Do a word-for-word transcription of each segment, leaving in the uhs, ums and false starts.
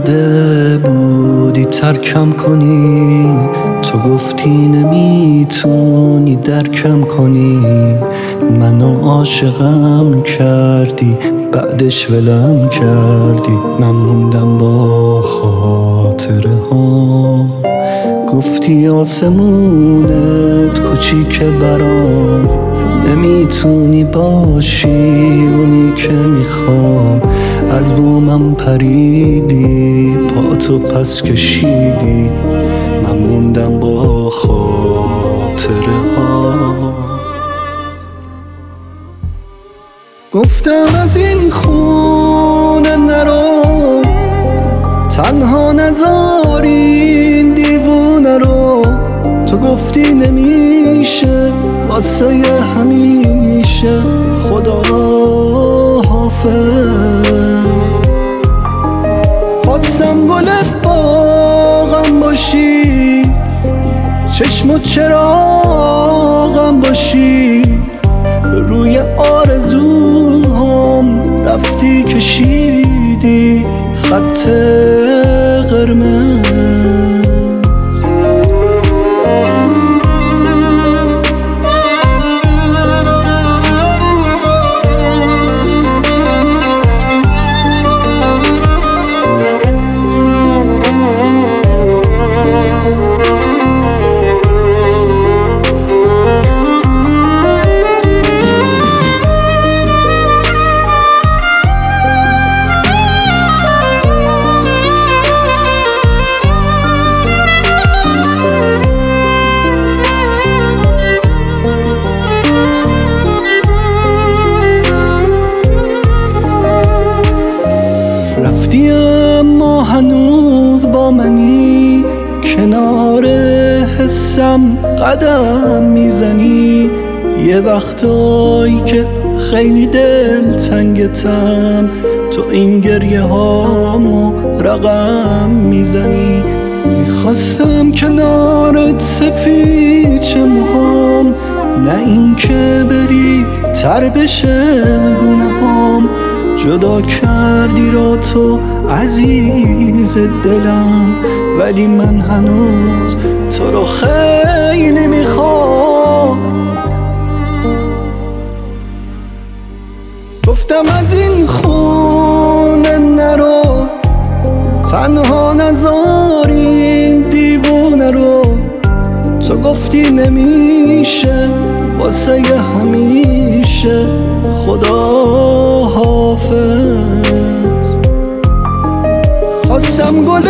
اومده بودی ترکم کنی، تو گفتی نمیتونی درکم کنی، منو عاشقم کردی بعدش ولم کردی، من موندم با خاطره ها. گفتی آسمونت کوچیکه برام، نمیتونی باشی اونی که میخوام، از بومم پریدی پاتو پس کشیدی، من موندم با خاطره ها. گفتم از این خونه نرو، تنها نذار این دیوونه رو، تو گفتی نمیشه واسه همیشه، خدا حافظ. خواستم گل باغم باشی، چشم و چراغم باشی، روی آرزوهام رفتی کشیدی خط قرمز. رفتی اما هنوز با منی، کنار حسم قدم میزنی، یه وقتایی که خیلی دل تنگتم، تو این گریه هامو رقم میزنی. میخواستم کنارت سفیچه موهام، نه این که بری تر بشه گونه هام، جدا کردی را تو عزیز دلم، ولی من هنوز تو رو خیلی میخوام. گفتم از این خونه نرو، تنها نذار این دیوونه رو، تو گفتی نمیشه واسه همیشه، خدا حافظ. خواستم گل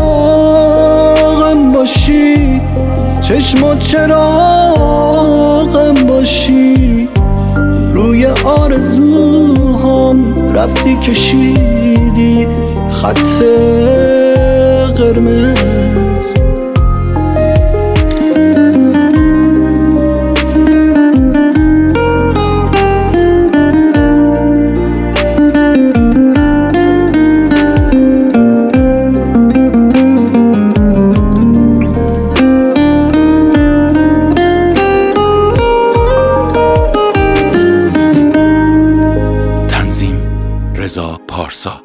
باغم باشی، چشم و چراغم باشی، روی آرزوهام رفتی کشیدی خط قرمز. رضا پارسا.